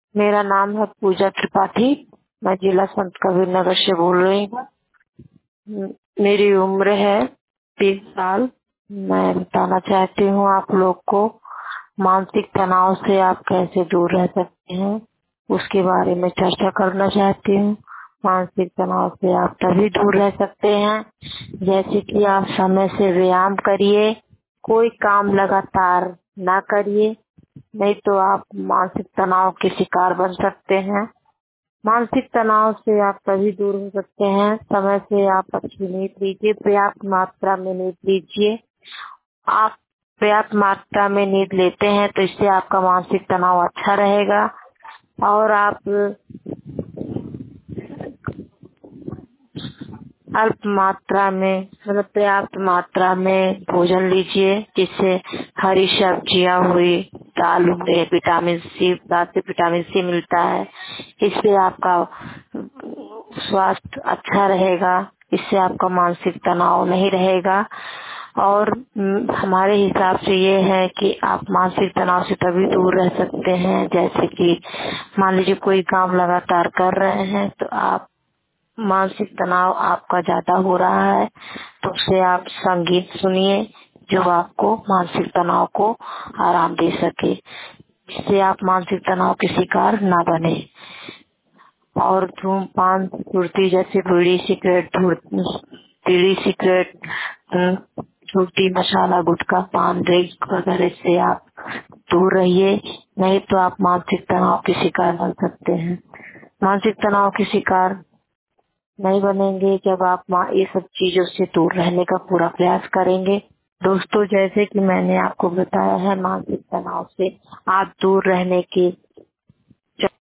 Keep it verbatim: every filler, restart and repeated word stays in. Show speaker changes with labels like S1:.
S1: मेरा नाम है पूजा त्रिपाठी। मैं जिला संत कबीर नगर से बोल रही हूँ। म- मेरी उम्र है तीस साल। मैं बताना चाहती हूँ आप लोग को, मानसिक तनाव से आप कैसे दूर रह सकते हैं उसके बारे में चर्चा करना चाहती हूँ। मानसिक तनाव से आप तभी दूर रह सकते हैं जैसे कि आप समय से व्यायाम करिए, कोई काम लगातार ना करिए, नहीं तो आप मानसिक तनाव के शिकार बन सकते हैं। मानसिक तनाव से आप तभी दूर हो सकते हैं, समय से आप अच्छी नींद लीजिए, पर्याप्त मात्रा में नींद लीजिए। आप पर्याप्त मात्रा में नींद लेते हैं तो इससे आपका मानसिक तनाव अच्छा रहेगा। और आप अल्प मात्रा में मतलब पर्याप्त मात्रा में भोजन लीजिए, जिससे हरी सब्जियां हुई, दाल में विटामिन सी, दाल से विटामिन सी मिलता है। इससे आपका स्वास्थ्य अच्छा रहेगा, इससे आपका मानसिक तनाव नहीं रहेगा। और हम्म, हमारे हिसाब से ये है कि आप मानसिक तनाव से तभी दूर रह सकते हैं जैसे कि मान लीजिए कोई काम लगातार कर रहे हैं तो आप मानसिक तनाव आपका ज्यादा हो रहा है तो उससे आप संगीत सुनिए जो आपको मानसिक तनाव को आराम दे सके, जिससे आप मानसिक तनाव के शिकार ना बने। और धूमपान, सुर्ती जैसे बीड़ी सिगरेट, धूर- बीड़ी सिगरेट, छुट्टी, मसाला, गुटखा, पान, ड्रिंक वगैरह से आप दूर रहिए, नहीं तो आप मानसिक तनाव के शिकार बन सकते हैं। मानसिक तनाव के शिकार नहीं बनेंगे जब आप मा- ये सब चीजों से दूर रहने का पूरा प्रयास करेंगे। दोस्तों, जैसे कि मैंने आपको बताया है, मानसिक तनाव से आप दूर रहने के